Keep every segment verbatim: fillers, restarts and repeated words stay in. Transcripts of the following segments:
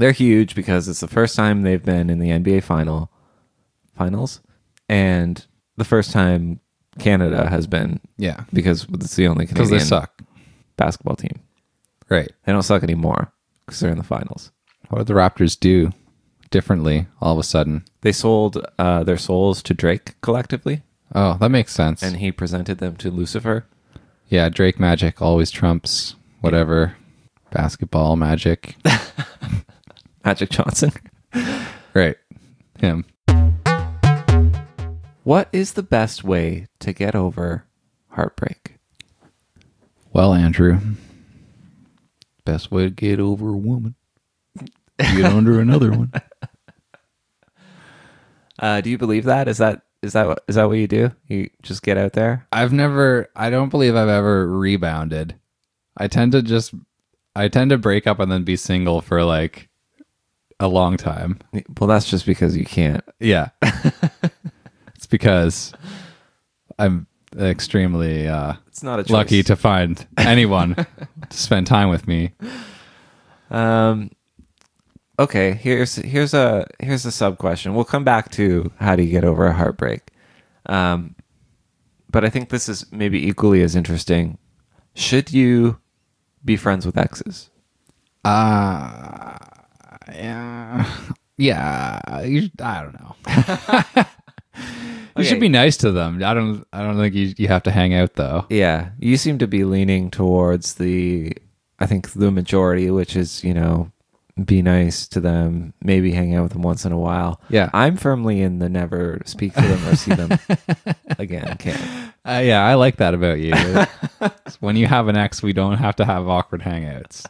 They're huge because it's the first time they've been in the N B A final finals, and the first time Canada has been. Yeah, because it's the only because Canadian they suck. basketball team. Right. They don't suck anymore because they're in the finals. What did the Raptors do differently all of a sudden? They sold uh, their souls to Drake collectively, Oh, that makes sense. and he presented them to Lucifer. Yeah, Drake magic always trumps whatever basketball magic. Magic Johnson. Right. Him. What is the best way to get over heartbreak? Well, Andrew, best way to get over a woman, get under another one. Uh, do you believe that? Is that is that what, is that what you do? You just get out there? I've never, I don't believe I've ever rebounded. I tend to just, I tend to break up and then be single for like a long time. Well, that's just because you can't. Yeah. It's because I'm extremely uh, It's not a choice. lucky to find anyone to spend time with me. Um. Okay. Here's here's a here's a sub question. We'll come back to how do you get over a heartbreak. Um. But I think this is maybe equally as interesting. Should you be friends with exes? Uh, yeah. Yeah. You, I don't know. You Okay. should be nice to them. I don't. I don't think you. You have to hang out though. Yeah, you seem to be leaning towards the, I think the majority, which is, you know, be nice to them, maybe hang out with them once in a while. Yeah. I'm firmly in the never speak to them or see them again camp. Uh, yeah, I like that about you. When you have an ex, we don't have to have awkward hangouts.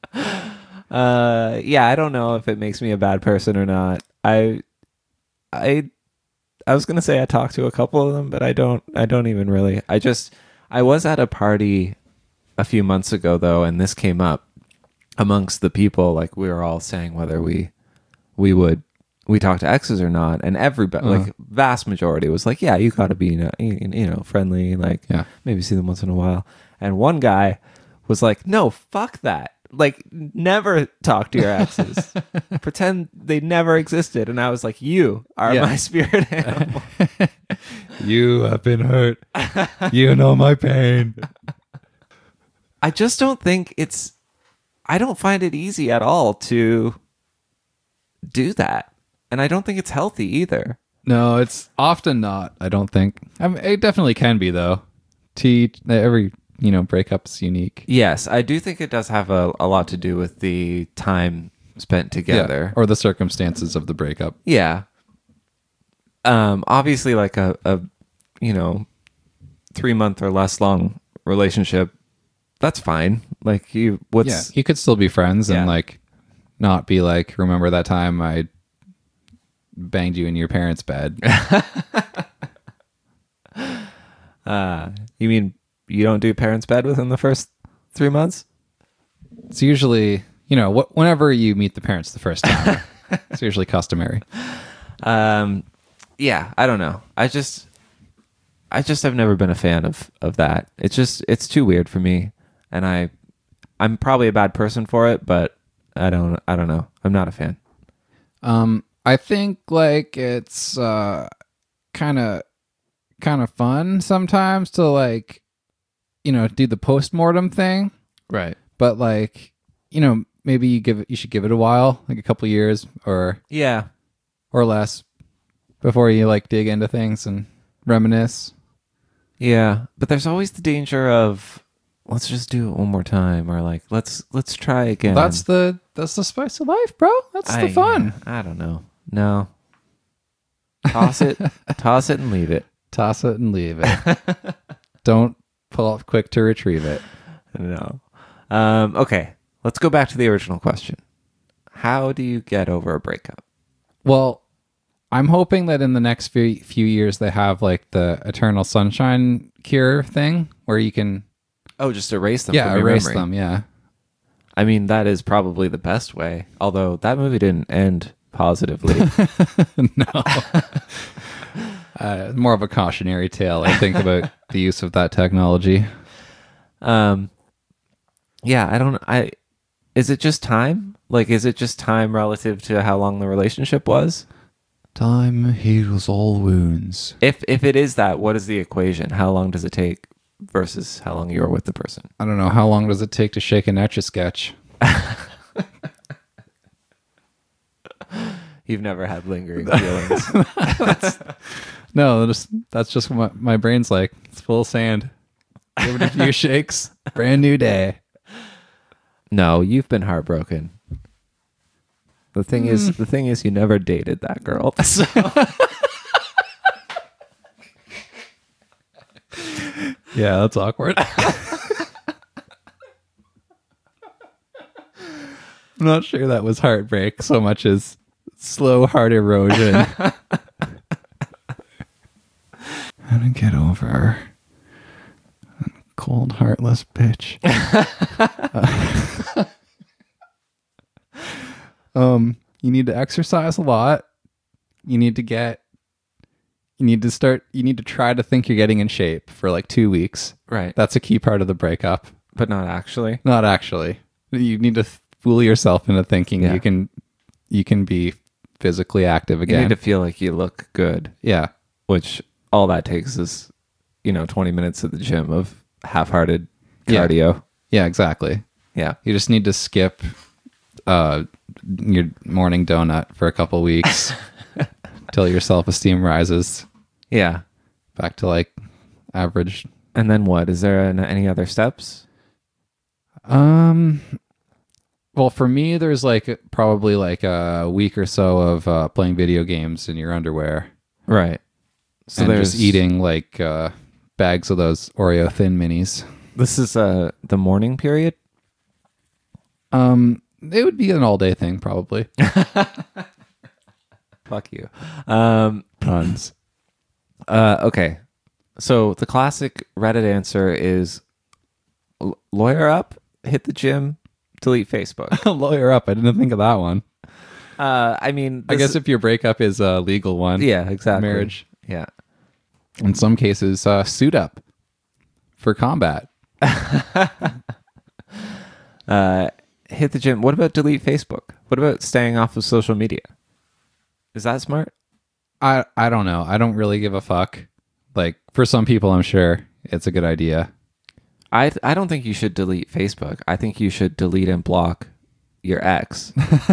Uh, yeah, I don't know if it makes me a bad person or not. I, I, I was gonna say I talked to a couple of them, but I don't. I don't even really. I just. I was at a party a few months ago though, and this came up amongst the people. Like we were all saying whether we, we would, we talk to exes or not, and everybody, Uh-huh. like vast majority, was like, "Yeah, you got to be, you know, you know, friendly. Like, Yeah. maybe see them once in a while." And one guy was like, "No, fuck that. Like, never talk to your exes. Pretend they never existed." And I was like, "You are Yeah. my spirit animal." You have been hurt. You know my pain. I just don't think it's. I don't find it easy at all to do that, and I don't think it's healthy either. No, it's often not. I don't think. I mean, it definitely can be though. T every you know breakup's unique. Yes, I do think it does have a, a lot to do with the time spent together. Yeah, or the circumstances of the breakup. Yeah. Um, obviously, like a, a you know, three month or less long relationship, that's fine. Like you, Yeah, what's you could still be friends Yeah. and like not be like, remember that time I banged you in your parents' bed. uh, you mean you don't do parents' bed within the first three months? It's usually, you know, wh- whenever you meet the parents the first time, it's usually customary. Um, yeah, I don't know. I just, I just have never been a fan of of that. It's just, it's too weird for me, and I, I'm probably a bad person for it, but I don't, I don't know. I'm not a fan. Um, I think like it's uh, kind of kind of fun sometimes to like, you know, do the postmortem thing, Right. but like, you know, maybe you give it, you should give it a while, like a couple years or Yeah. or less, before you like dig into things and reminisce. Yeah, but there's always the danger of let's just do it one more time, or like let's let's try again. That's the that's the spice of life, bro. That's I, the fun. I don't know. No. Toss it, toss it, and leave it. Toss it and leave it. Don't pull up quick to retrieve it. No. Um, okay, let's go back to the original question. How do you get over a breakup? Well, I'm hoping that in the next few few years they have like the eternal sunshine cure thing where you can Oh, just erase them. yeah from your erase memory. them. Yeah. I mean, that is probably the best way. Although that movie didn't end positively. No. Uh, more of a cautionary tale, I think, about the use of that technology. Um, yeah, I don't. I is it just time? Like, is it just time relative to how long the relationship was? Time heals all wounds. If if it is that, what is the equation? How long does it take versus how long you were with the person? I don't know. How long does it take to shake an Etch-a-Sketch? You've never had lingering feelings. No, that's, that's just what my, my brain's like. It's full of sand. Give it a few shakes. Brand new day. No, you've been heartbroken. The thing mm. is, the thing is, you never dated that girl. So. Yeah, that's awkward. I'm not sure that was heartbreak so much as slow heart erosion. How to get over a cold, heartless bitch. uh, um, you need to exercise a lot. You need to get. You need to start. You need to try to think you're getting in shape for like two weeks. Right. That's a key part of the breakup. But not actually. Not actually. You need to fool yourself into thinking yeah. you can. You can be physically active again. You need to feel like you look good. Yeah. Which all that takes is, you know, twenty minutes at the gym of half-hearted cardio. Yeah, yeah, exactly. Yeah. You just need to skip uh, your morning donut for a couple weeks till your self-esteem rises. Yeah. Back to like average. And then what? Is there an, any other steps? Um... Well, for me, there's like probably like a week or so of uh, playing video games in your underwear. Right. So and there's just eating like uh, bags of those Oreo Thin Minis. This is uh, the morning period? Um, it would be an all-day thing, probably. Fuck you. Um, Puns. Uh, okay. So the classic Reddit answer is l- lawyer up, hit the gym, delete Facebook. Lawyer up. I didn't think of that one. Uh, I mean, I guess if your breakup is a legal one. Yeah, exactly. Marriage. Yeah. In some cases, uh, suit up for combat. uh, hit the gym. What about delete Facebook? What about staying off of social media? Is that smart? I, I don't know. I don't really give a fuck. Like, for some people, I'm sure it's a good idea. I I don't think you should delete Facebook. I think you should delete and block your ex.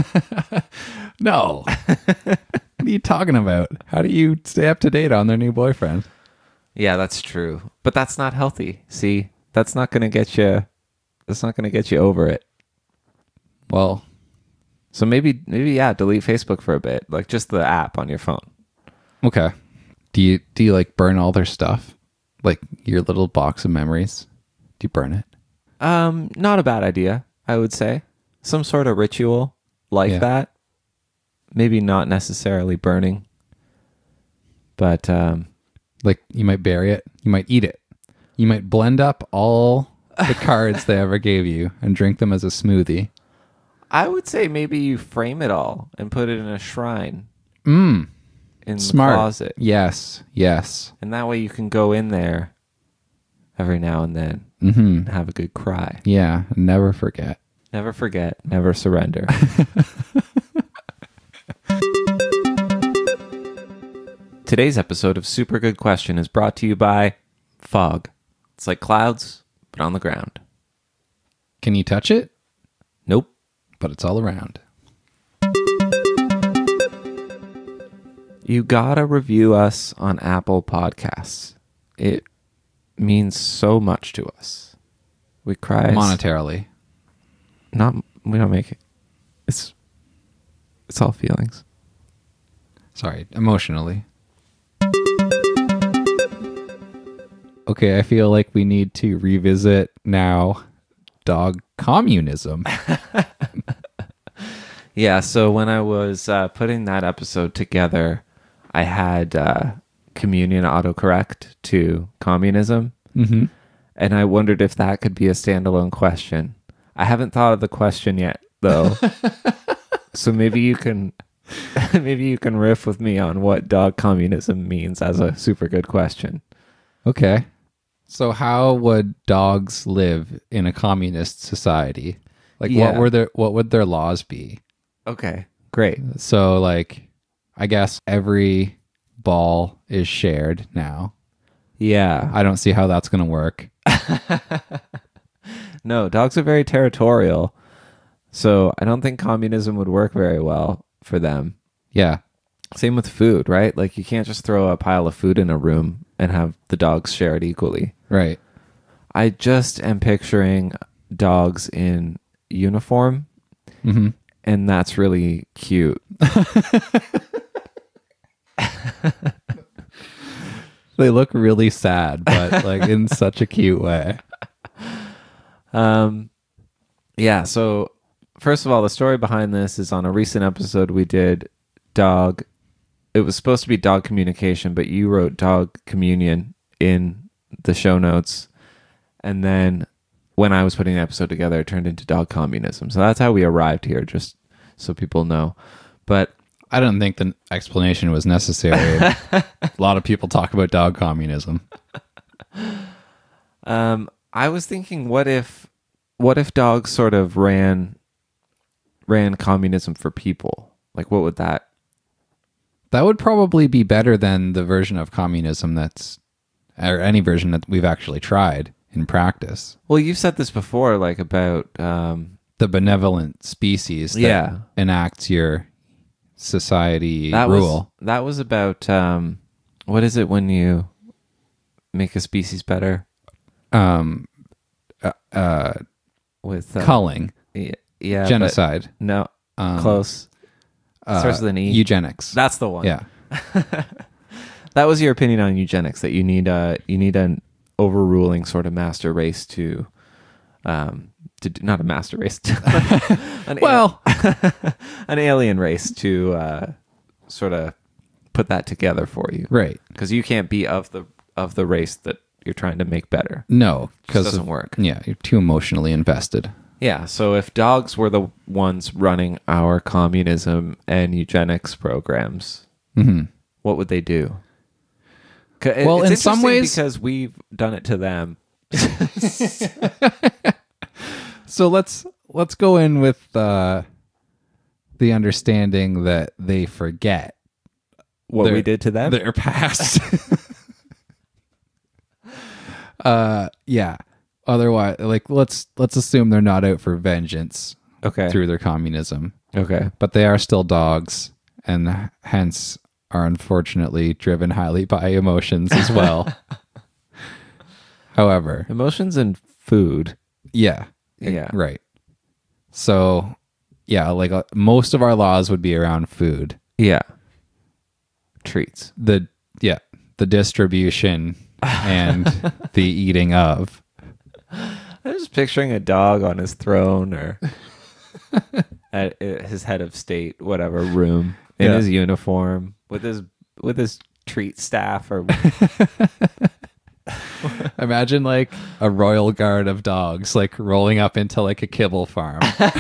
No. What are you talking about? How do you stay up to date on their new boyfriend? Yeah, that's true. But that's not healthy. See, that's not going to get you that's not going to get you over it. Well, so maybe maybe yeah, delete Facebook for a bit, like just the app on your phone. Okay. Do you do you like burn all their stuff? Like your little box of memories? Do you burn it? Um, not a bad idea, I would say. Some sort of ritual like yeah. that. Maybe not necessarily burning. But um like you might bury it, you might eat it. You might blend up all the cards they ever gave you and drink them as a smoothie. I would say maybe you frame it all and put it in a shrine. Mm. In Smart. the closet. Yes, yes. And that way you can go in there every now and then mm-hmm. and have a good cry. Yeah, never forget. Never forget, never surrender. Today's episode of Super Good Question is brought to you by fog. It's like clouds, but on the ground. Can you touch it? Nope. But it's all around. You gotta review us on Apple Podcasts. It means so much to us. We cry monetarily. Not we don't make it. It's it's all feelings. Sorry, emotionally. Okay, I feel like we need to revisit now dog communism. Yeah, so when I was uh, putting that episode together, I had uh, communion autocorrect to communism. Mm-hmm. And I wondered if that could be a standalone question. I haven't thought of the question yet, though. So maybe you can maybe you can riff with me on what dog communism means as a super good question. Okay. So how would dogs live in a communist society? Like Yeah. what were their what would their laws be? Okay, great. So like I guess every ball is shared now. Yeah. I don't see how that's going to work. No, dogs are very territorial. So I don't think communism would work very well for them. Yeah. Same with food, right? Like you can't just throw a pile of food in a room and have the dogs share it equally. Right. I just am picturing dogs in uniform, Mm-hmm. and that's really cute. They look really sad, but like in such a cute way. Um, yeah. So first of all, the story behind this is on a recent episode we did dog. It was supposed to be dog communication, but you wrote dog communion in the show notes. And then when I was putting the episode together, it turned into dog communism. So that's how we arrived here, just so people know. But I don't think the explanation was necessary. A lot of people talk about dog communism. um, I was thinking, what if, what if dogs sort of ran, ran communism for people? Like, what would that? That would probably be better than the version of communism that's, or any version that we've actually tried in practice. Well, you've said this before, like about, um, The benevolent species that Yeah. enacts your society that rule. was that was about um, what is it when you make a species better Um, uh, uh, with uh, culling, yeah, yeah but genocide, no, um, close. uh, Starts with an E. eugenics. That's the one. Yeah. That was your opinion on eugenics. That you need a you need an overruling sort of master race to, um, to do, not a master race. an Well, an alien race to uh, sort of put that together for you, right. because you can't be of the of the race that you're trying to make better. No, because doesn't work. Yeah, you're too emotionally invested. Yeah, so if dogs were the ones running our communism and eugenics programs, Mm-hmm. what would they do? 'Cause it- Well, it's in some interesting ways- because we've done it to them. So let's let's go in with uh, the understanding that they forget What Their- we did to them? their past. uh, yeah. Otherwise, like let's let's assume they're not out for vengeance Okay. through their communism, Okay. but they are still dogs, and hence are unfortunately driven highly by emotions as well. However, Emotions and food. yeah, Yeah. right. So, yeah, like uh, most of our laws would be around food. Yeah. Treats. The yeah, the distribution and the eating of. I'm just picturing a dog on his throne or at his head of state, whatever room, in Yeah. his uniform with his with his treat staff or Imagine like a royal guard of dogs like rolling up into like a kibble farm.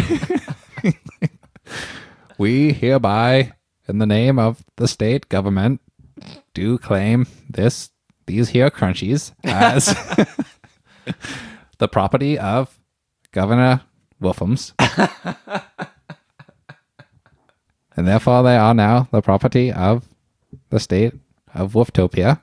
We hereby, in the name of the state government, do claim this these here crunchies as the property of Governor Wolfums. And therefore they are now the property of the state of Wolftopia.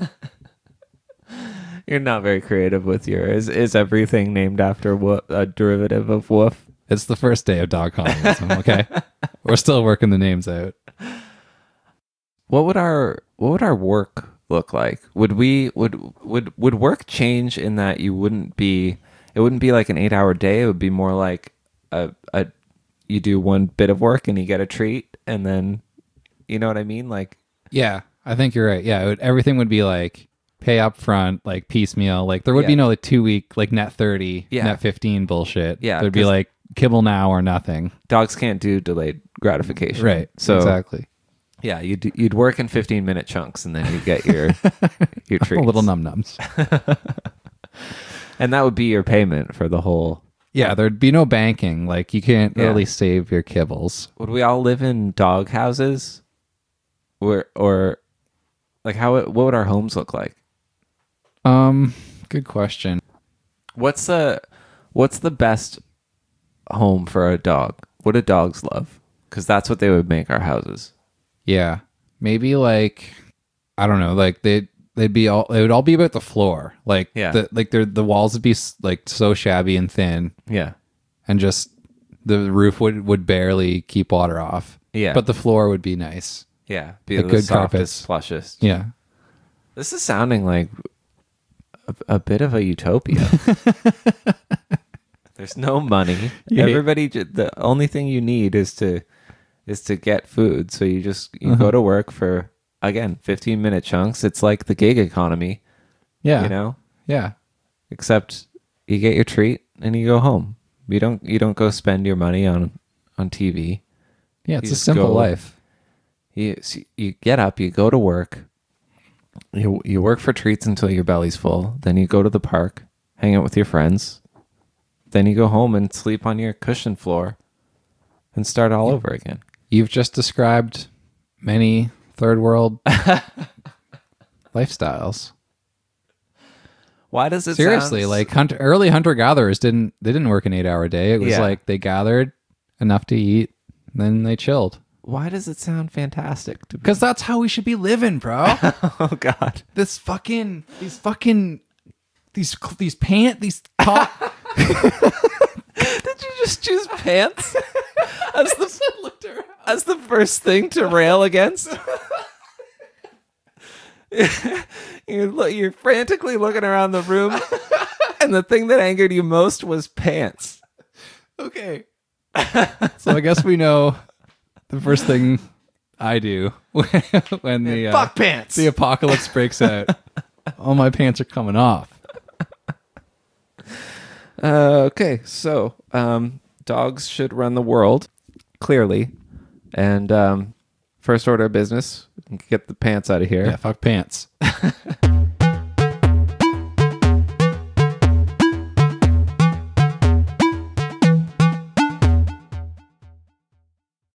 You're not very creative with your. Is is everything named after wo- a derivative of woof? It's the first day of dog communism, okay? We're still working the names out. What would our what would our work look like? Would we would would would work change in that you wouldn't be it wouldn't be like an eight hour day. It would be more like a a you do one bit of work and you get a treat, and then you know what I mean, like. Yeah, I think you're right. Yeah, it would, everything would be like pay up front, like piecemeal. Like there would Yeah. be no like two week, like net thirty, Yeah. net fifteen bullshit. Yeah, There'd be 'cause- like kibble now or nothing. Dogs can't do delayed gratification. Right. So exactly. yeah, you'd you'd work in fifteen minute chunks and then you get your your treats. Little num nums. And that would be your payment for the whole. Yeah, there'd be no banking. Like you can't Yeah. really save your kibbles. Would we all live in dog houses? Or or like how what would our homes look like? Um, good question. What's the what's the best home for a dog? What do dogs love? Because that's what they would make our houses. Yeah. Maybe like, I don't know, like they they'd be all, it would all be about the floor. Like, Yeah. the, like they're, the walls would be s- like so shabby and thin, Yeah. and just the roof would, would barely keep water off. Yeah. But the floor would be nice. Yeah. Be The the, good softest, carpets. plushest. Yeah. This is sounding like a, a bit of a utopia. There's no money. Yeah. Everybody, ju- the only thing you need is to is to get food. So you just you Uh-huh. go to work for again fifteen minute chunks. It's like the gig economy, Yeah. you know. Yeah. Except you get your treat and you go home. You don't you don't go spend your money on on T V. Yeah. It's You a just simple go- life. You you get up, you go to work. You you work for treats until your belly's full. Then you go to the park, hang out with your friends. Then you go home and sleep on your cushion floor and start all over again. You've just described many third world lifestyles. Why does it Seriously, sound- like hunt, early hunter gatherers didn't they didn't work an eight hour day. It was Yeah. like they gathered enough to eat, then they chilled. why does it sound fantastic to me? Because that's how we should be living, bro. Oh God. this fucking these fucking these these pant these top. Did you just choose pants as the as the first thing to rail against? you're lo- you're frantically looking around the room, and the thing that angered you most was pants. Okay. So I guess we know the first thing I do when the uh, Fuck pants. the apocalypse breaks out. All my pants are coming off. Uh, okay, so um, dogs should run the world, clearly, and um, first order of business, get the pants out of here. Yeah, fuck pants.